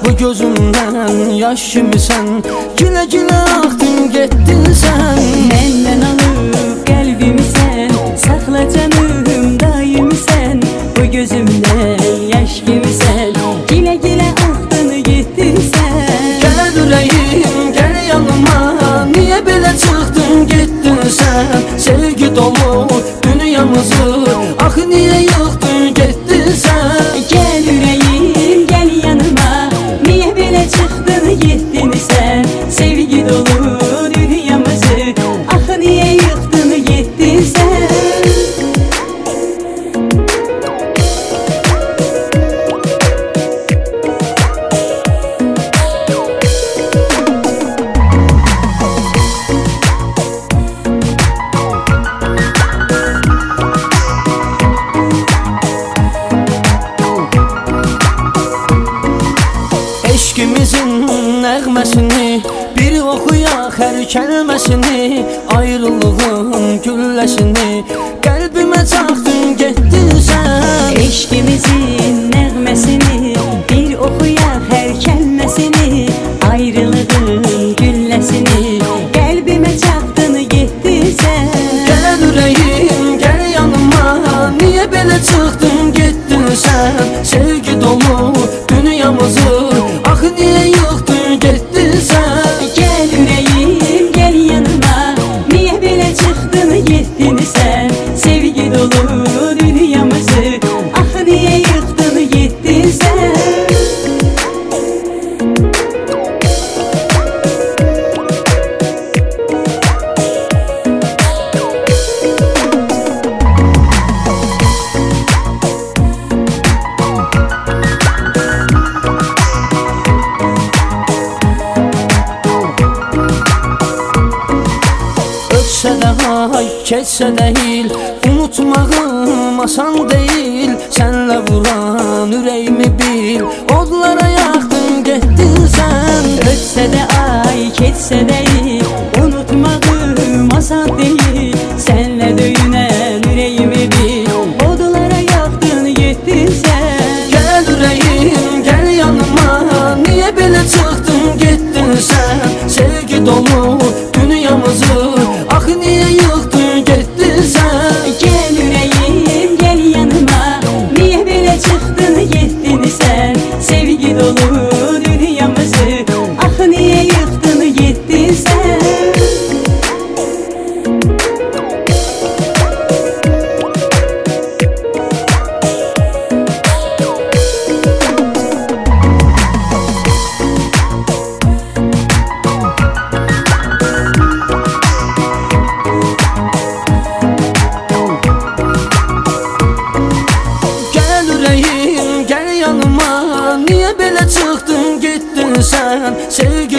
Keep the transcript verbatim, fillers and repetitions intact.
bu gözümden yaş kimi sen. Güle güle aktın gettin sen. Menden alıp kalbimi sen, sakla canım daim sen. Bu gözümden yaş gibi sen, güle güle aktın gittin sen. Gel yüreğim gel yanıma, niye böyle çıktın gittin sen. Sevgi dolu dünyamızı, ah niye yıktın gittin sen. Gel yüreğim gel yanıma, niye böyle çıktın gittin sen. Sevgi dolu dünyamızı, ah niye yıktın gittin sen. Eşkimizin nəğməsini bir oxuyaq hər kəlməsini. Ayrılığın gülləsini qəlbimə çaxdın getdin sən. Eşkimizin nəğməsini bir oxuyaq hər kəlməsini. Ayrılığın gülləsini qəlbimə çaxdın getdin sən. Gəl ürəyim gəl yanıma, niyə belə çıxdın getdin sən. Sevgi dolu dünyamızı, ah niye yıktın gittin sen. Gel yüreğim gel yanıma, niye böyle çıktın gittin sen. Sevgi dolu dünyamızı, ah niye yıktın gittin sen. Ötsə də ay, keçsə də il, unutmağım asan deyil. Sənlə vuran ürəyimi bil, odlara yaxdın getdin sən. Ötsə də ay, keçsə də il, unutmağım asan deyil. Sənlə döyünən ürəyimi bil, odlara yaxdın getdin sən. Gəl ürəyim gəl yanıma, niyə belə çıxdın getdin sən. Sevgi dolu dünyamızı, ah niye yıktın gittin sen. Gel yüreğim gel yanıma, niye böyle çıktın gittin sen. Sevgi dolu dünyamızı, ah niye yıktın gittin sen. Niye belə çıxdın getdin sən. Sevgi